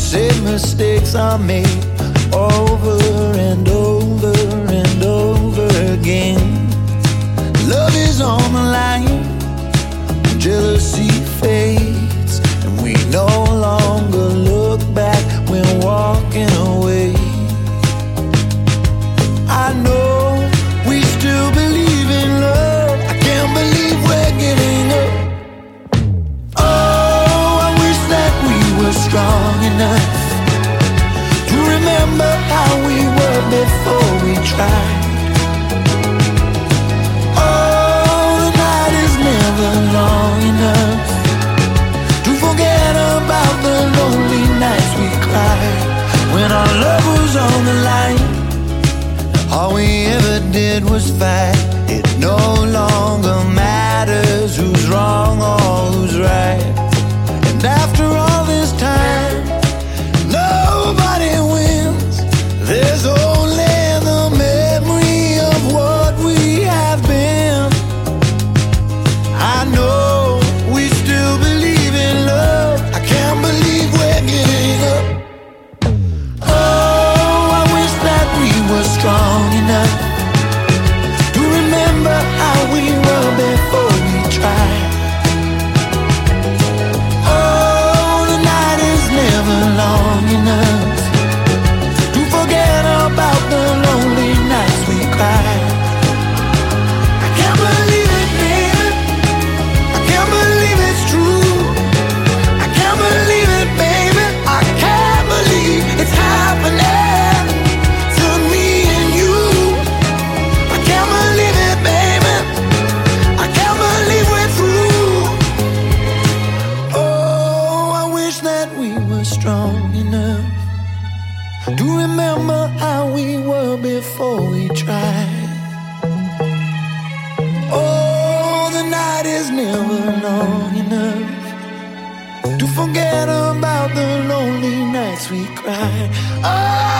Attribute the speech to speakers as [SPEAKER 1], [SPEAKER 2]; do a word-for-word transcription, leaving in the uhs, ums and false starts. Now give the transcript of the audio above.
[SPEAKER 1] Same mistakes I made over and over and over again. Love is on the line, jealousy fades, and we no longer look back when walking away. I know we still believe in love. I can't believe we're getting up. Oh, I wish that we were strong enough to remember how we were before we tried. Oh, the night is never long enough to forget about the lonely nights we cried when our love was on the line. All we ever did was fight. It no longer matters who's wrong or who's right. And after all this time, nobody wins. There's only the memory of what we have been. I know we still believe in love. I can't believe we're getting up. Oh, I wish that we were strong enough to remember how we were before we tried. Oh, the night is never long enough to forget about the lonely nights we cried. I can't believe it, baby. I can't believe it's true. I can't believe it, baby. I can't believe it's happening to me and you. I can't believe it, baby. I can't believe we're through. Oh, I wish that we were strong enough to remember how we were before we tried. Oh, the night is never long enough to forget about the lonely nights we cried. Oh,